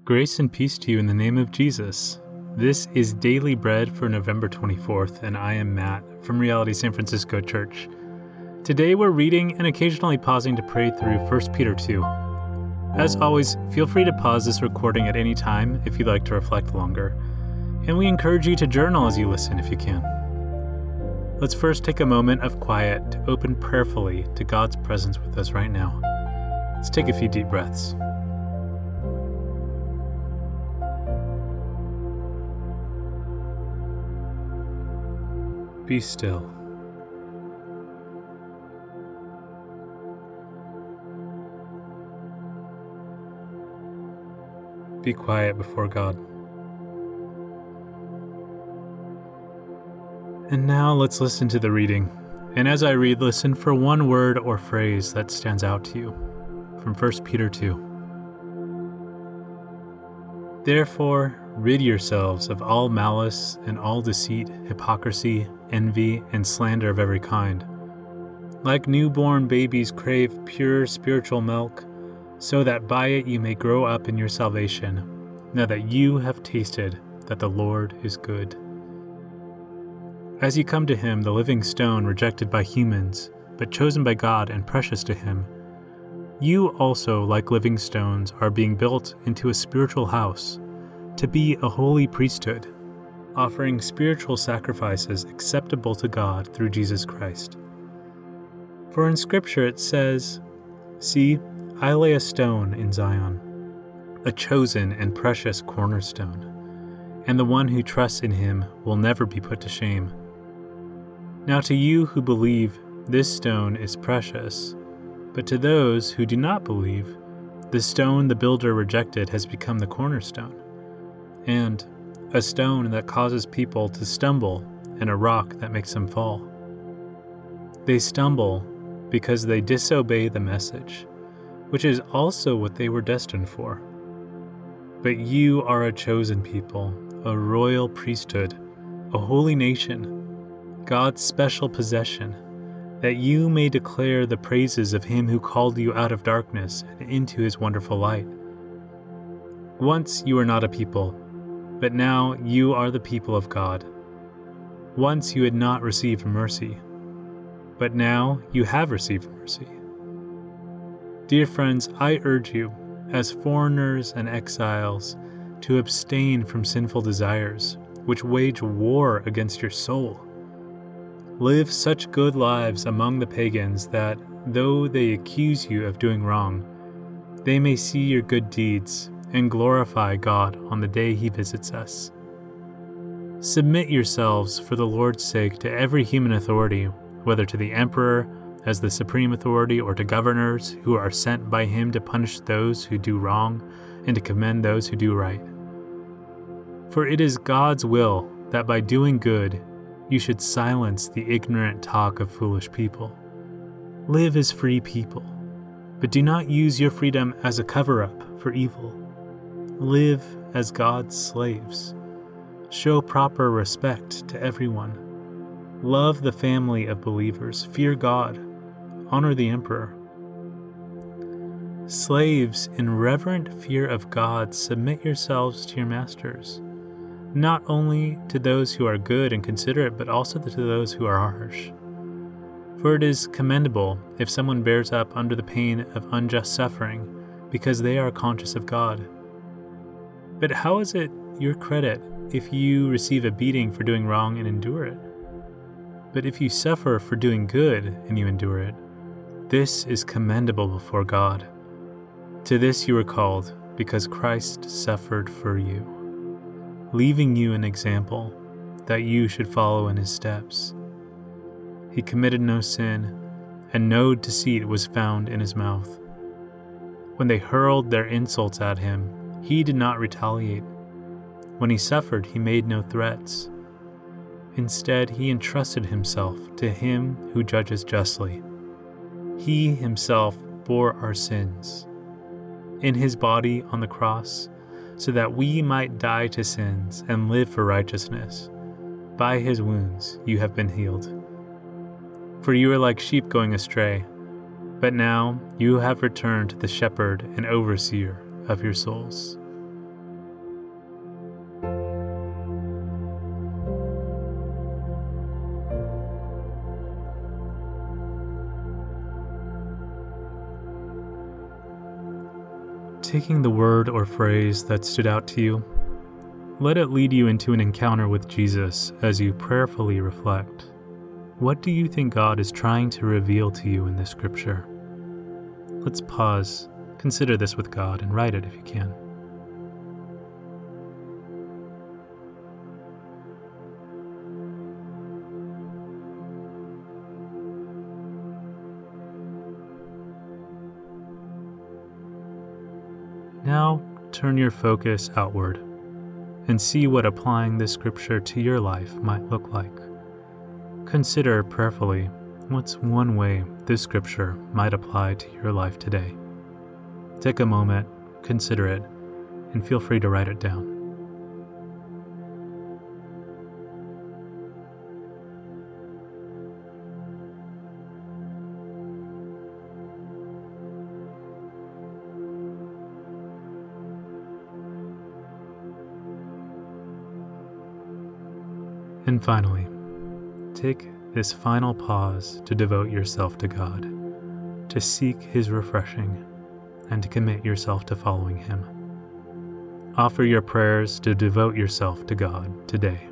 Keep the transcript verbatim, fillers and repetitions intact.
Grace and peace to you in the name of Jesus. This is Daily Bread for November twenty-fourth, and I am Matt from Reality San Francisco Church. Today we're reading and occasionally pausing to pray through First Peter two. As always, feel free to pause this recording at any time if you'd like to reflect longer, and we encourage you to journal as you listen if you can. Let's first take a moment of quiet to open prayerfully to God's presence with us right now. Let's take a few deep breaths. Be still. Be quiet before God. And now let's listen to the reading. And as I read, listen for one word or phrase that stands out to you from First Peter two. Therefore, rid yourselves of all malice and all deceit, hypocrisy, envy, and slander of every kind. Like newborn babies, crave pure spiritual milk, so that by it you may grow up in your salvation, now that you have tasted that the Lord is good. As you come to him, the living stone rejected by humans, but chosen by God and precious to him, you also, like living stones, are being built into a spiritual house, to be a holy priesthood, offering spiritual sacrifices acceptable to God through Jesus Christ. For in Scripture it says, "See, I lay a stone in Zion, a chosen and precious cornerstone, and the one who trusts in him will never be put to shame." Now to you who believe, this stone is precious, but to those who do not believe, the stone the builder rejected has become the cornerstone, and a stone that causes people to stumble and a rock that makes them fall. They stumble because they disobey the message, which is also what they were destined for. But you are a chosen people, a royal priesthood, a holy nation, God's special possession, that you may declare the praises of him who called you out of darkness and into his wonderful light. Once you were not a people, but now you are the people of God. Once you had not received mercy, but now you have received mercy. Dear friends, I urge you, as foreigners and exiles, to abstain from sinful desires, which wage war against your soul. Live such good lives among the pagans that, though they accuse you of doing wrong, they may see your good deeds and glorify God on the day he visits us. Submit yourselves for the Lord's sake to every human authority, whether to the emperor as the supreme authority or to governors who are sent by him to punish those who do wrong and to commend those who do right. For it is God's will that by doing good you should silence the ignorant talk of foolish people. Live as free people, but do not use your freedom as a cover-up for evil. Live as God's slaves. Show proper respect to everyone. Love the family of believers. Fear God. Honor the emperor. Slaves, in reverent fear of God, submit yourselves to your masters, not only to those who are good and considerate, but also to those who are harsh. For it is commendable if someone bears up under the pain of unjust suffering, because they are conscious of God. But how is it your credit if you receive a beating for doing wrong and endure it? But if you suffer for doing good and you endure it, this is commendable before God. To this you were called, because Christ suffered for you, leaving you an example that you should follow in his steps. He committed no sin, and no deceit was found in his mouth. When they hurled their insults at him, he did not retaliate. When he suffered, he made no threats. Instead, he entrusted himself to him who judges justly. He himself bore our sins in his body on the cross, so that we might die to sins and live for righteousness. By his wounds you have been healed. For you were like sheep going astray, but now you have returned to the shepherd and overseer of your souls. taking the word or phrase that stood out to you, let it lead you into an encounter with Jesus as you prayerfully reflect. What do you think God is trying to reveal to you in this scripture? Let's pause, consider this with God, and write it if you can. Now, turn your focus outward and see what applying this scripture to your life might look like. Consider prayerfully what's one way this scripture might apply to your life today. Take a moment, consider it, and feel free to write it down. And finally, take this final pause to devote yourself to God, to seek His refreshing, and to commit yourself to following Him. Offer your prayers to devote yourself to God today.